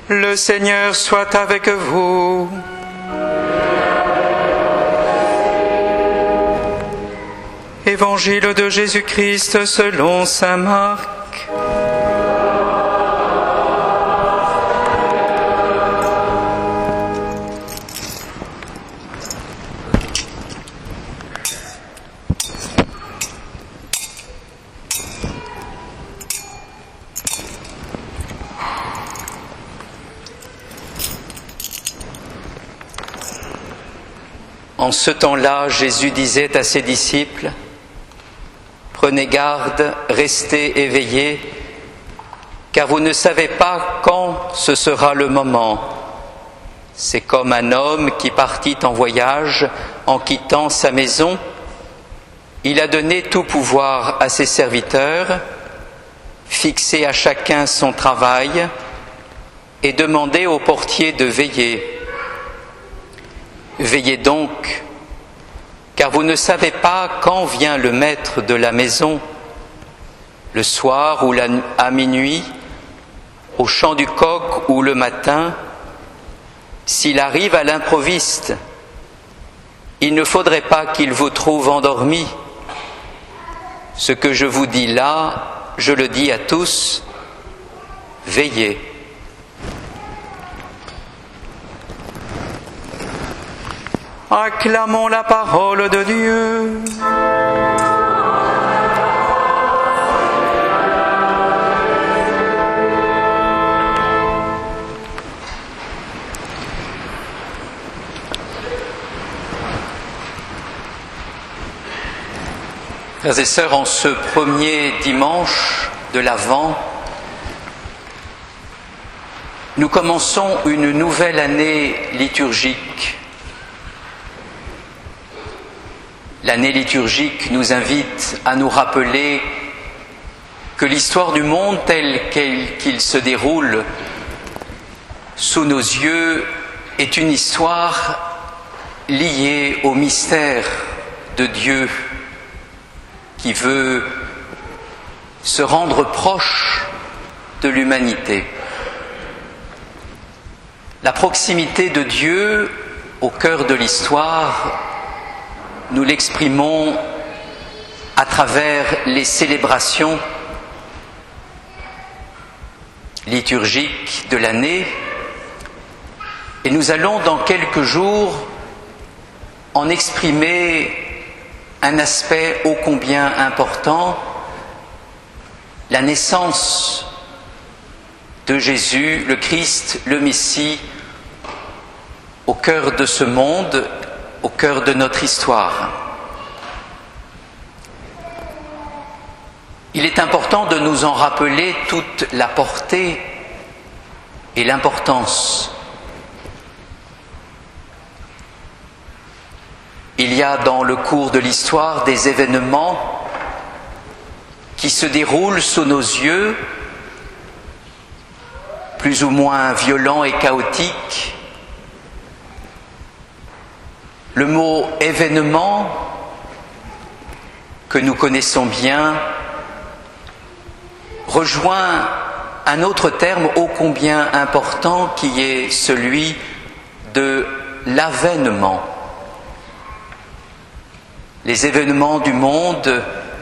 Le Seigneur soit avec vous. Évangile de Jésus-Christ selon saint Marc. En ce temps-là, Jésus disait à ses disciples : « Prenez garde, restez éveillés, car vous ne savez pas quand ce sera le moment. C'est comme un homme qui partit en voyage, en quittant sa maison. Il a donné tout pouvoir à ses serviteurs, fixé à chacun son travail et demandé au portier de veiller. Veillez donc, car vous ne savez pas quand vient le maître de la maison, le soir ou à minuit, au chant du coq ou le matin, s'il arrive à l'improviste. Il ne faudrait pas qu'il vous trouve endormis. Ce que je vous dis là, je le dis à tous, veillez. » Acclamons la parole de Dieu. Frères et sœurs, en ce premier dimanche de l'Avent, nous commençons une nouvelle année liturgique. L'année liturgique nous invite à nous rappeler que l'histoire du monde tel qu'il se déroule sous nos yeux est une histoire liée au mystère de Dieu qui veut se rendre proche de l'humanité. La proximité de Dieu au cœur de l'histoire, nous l'exprimons à travers les célébrations liturgiques de l'année, et nous allons dans quelques jours en exprimer un aspect ô combien important, la naissance de Jésus, le Christ, le Messie, au cœur de ce monde, au cœur de notre histoire. Il est important de nous en rappeler toute la portée et l'importance. Il y a dans le cours de l'histoire des événements qui se déroulent sous nos yeux, plus ou moins violents et chaotiques. Le mot « événement » que nous connaissons bien rejoint un autre terme ô combien important qui est celui de l'avènement. Les événements du monde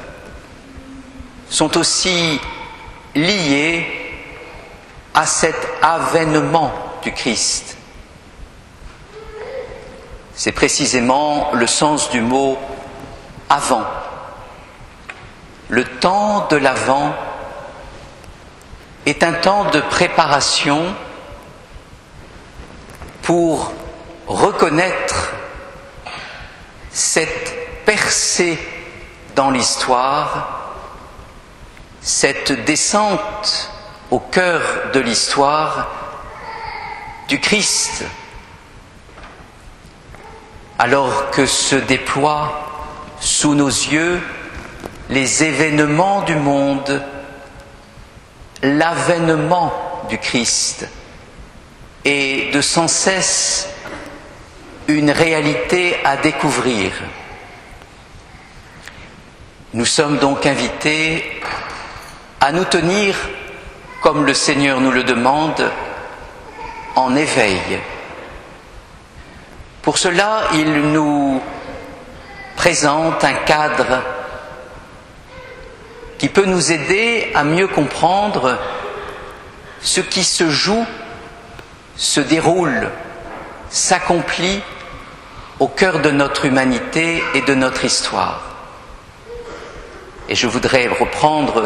sont aussi liés à cet avènement du Christ. C'est précisément le sens du mot « avant ». Le temps de l'Avent est un temps de préparation pour reconnaître cette percée dans l'histoire, cette descente au cœur de l'histoire du Christ, alors que se déploient sous nos yeux les événements du monde, l'avènement du Christ est de sans cesse une réalité à découvrir. Nous sommes donc invités à nous tenir, comme le Seigneur nous le demande, en éveil. Pour cela, il nous présente un cadre qui peut nous aider à mieux comprendre ce qui se joue, se déroule, s'accomplit au cœur de notre humanité et de notre histoire. Et je voudrais reprendre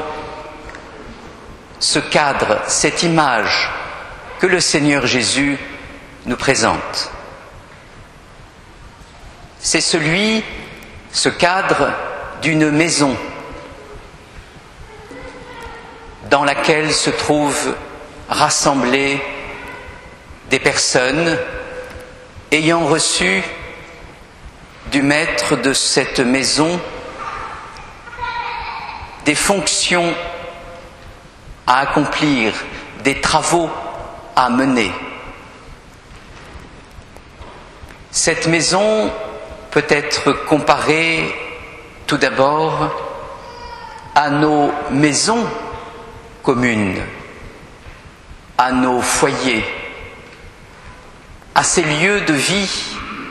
ce cadre, cette image que le Seigneur Jésus nous présente. C'est ce cadre d'une maison dans laquelle se trouvent rassemblées des personnes ayant reçu du maître de cette maison des fonctions à accomplir, des travaux à mener. Cette maison peut être comparée tout d'abord à nos maisons communes, à nos foyers, à ces lieux de vie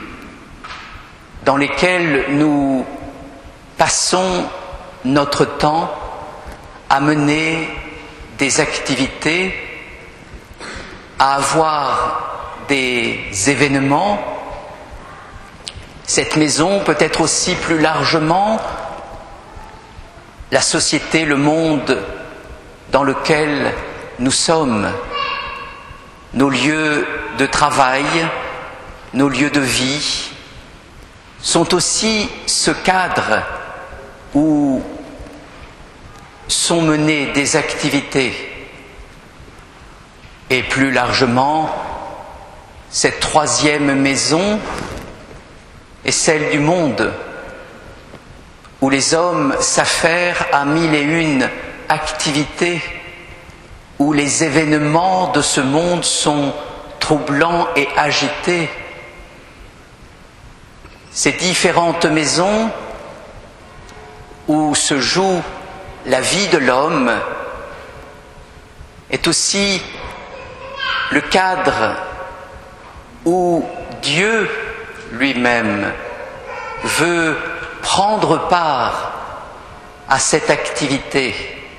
dans lesquels nous passons notre temps à mener des activités, à avoir des événements. Cette maison peut être aussi plus largement la société, le monde dans lequel nous sommes, nos lieux de travail, nos lieux de vie, sont aussi ce cadre où sont menées des activités. Et plus largement, cette troisième maison est celle du monde, où les hommes s'affairent à 1001 activités, où les événements de ce monde sont troublants et agités. Ces différentes maisons où se joue la vie de l'homme est aussi le cadre où Dieu lui-même veut prendre part à cette activité,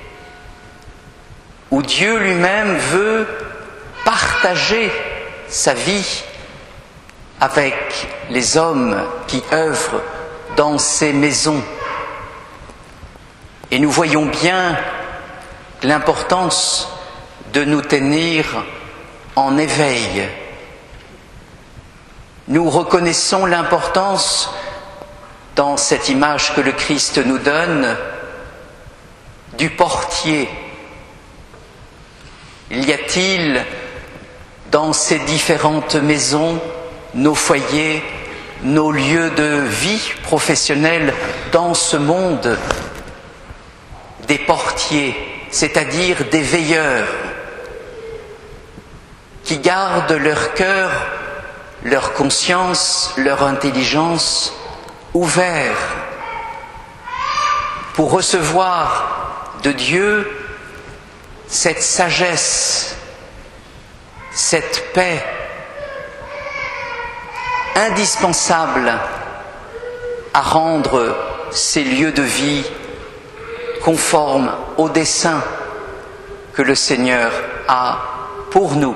où Dieu lui-même veut partager sa vie avec les hommes qui œuvrent dans ces maisons. Et nous voyons bien l'importance de nous tenir en éveil. Nous reconnaissons l'importance, dans cette image que le Christ nous donne, du portier. Y a-t-il dans ces différentes maisons, nos foyers, nos lieux de vie professionnelle dans ce monde, des portiers, c'est-à-dire des veilleurs, qui gardent leur cœur, leur conscience, leur intelligence ouverts pour recevoir de Dieu cette sagesse, cette paix indispensable à rendre ces lieux de vie conformes au dessein que le Seigneur a pour nous.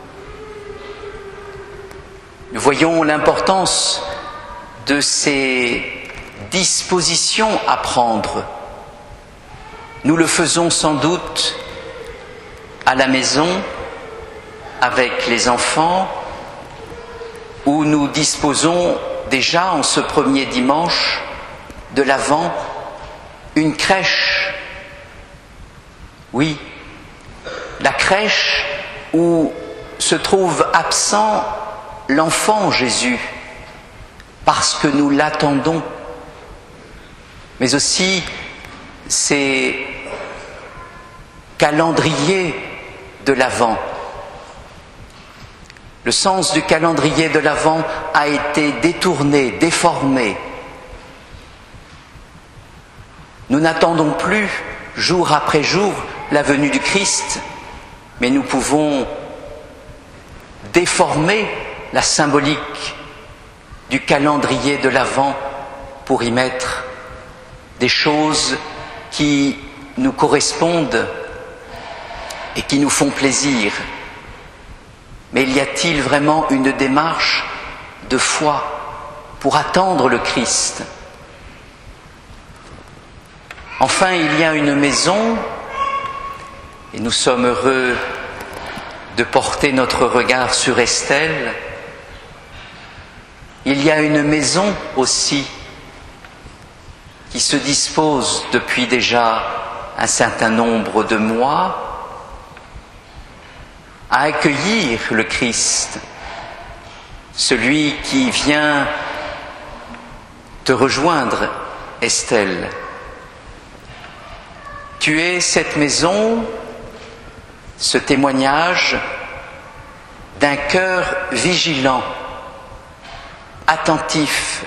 Nous voyons l'importance de ces dispositions à prendre. Nous le faisons sans doute à la maison, avec les enfants, où nous disposons déjà en ce premier dimanche de l'Avent une crèche. Oui, la crèche où se trouve absent l'enfant Jésus, parce que nous l'attendons, mais aussi ces calendriers de l'Avent. Le sens du calendrier de l'Avent a été détourné, déformé. Nous n'attendons plus, jour après jour, la venue du Christ, mais nous pouvons déformer la symbolique du calendrier de l'Avent pour y mettre des choses qui nous correspondent et qui nous font plaisir. Mais y a-t-il vraiment une démarche de foi pour attendre le Christ? Enfin, il y a une maison, et nous sommes heureux de porter notre regard sur Estelle. Il y a une maison aussi qui se dispose depuis déjà un certain nombre de mois à accueillir le Christ, celui qui vient te rejoindre, Estelle. Tu es cette maison, ce témoignage d'un cœur vigilant, attentif.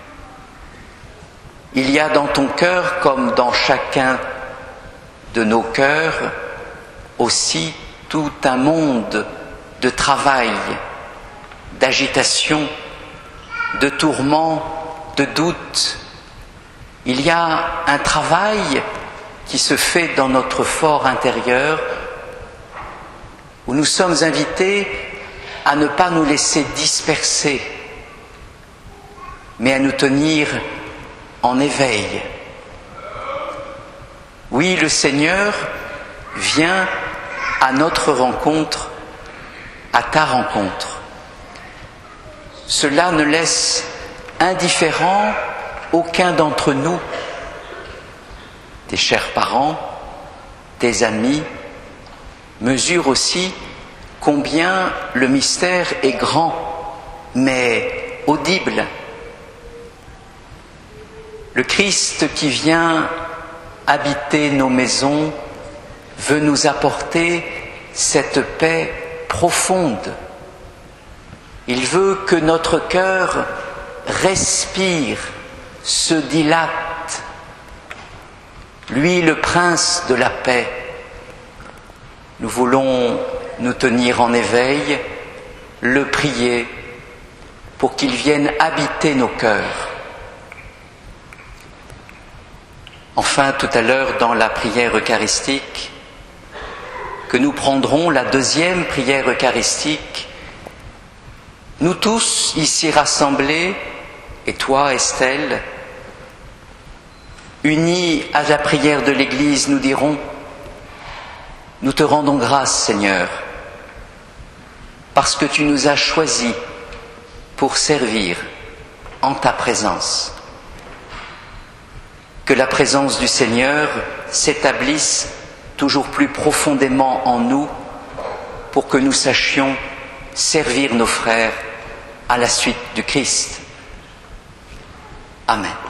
Il y a dans ton cœur, comme dans chacun de nos cœurs, aussi tout un monde de travail, d'agitation, de tourments, de doutes. Il y a un travail qui se fait dans notre fort intérieur, où nous sommes invités à ne pas nous laisser disperser, mais à nous tenir en éveil. Oui, le Seigneur vient à notre rencontre, à ta rencontre. Cela ne laisse indifférent aucun d'entre nous, tes chers parents, tes amis, mesure aussi combien le mystère est grand, mais audible. Le Christ qui vient habiter nos maisons veut nous apporter cette paix profonde. Il veut que notre cœur respire, se dilate. Lui, le prince de la paix. Nous voulons nous tenir en éveil, le prier pour qu'il vienne habiter nos cœurs. Enfin, tout à l'heure, dans la prière eucharistique, que nous prendrons la deuxième prière eucharistique, nous tous ici rassemblés, et toi, Estelle, unis à la prière de l'Église, nous dirons: nous te rendons grâce, Seigneur, parce que tu nous as choisis pour servir en ta présence. Que la présence du Seigneur s'établisse toujours plus profondément en nous pour que nous sachions servir nos frères à la suite du Christ. Amen.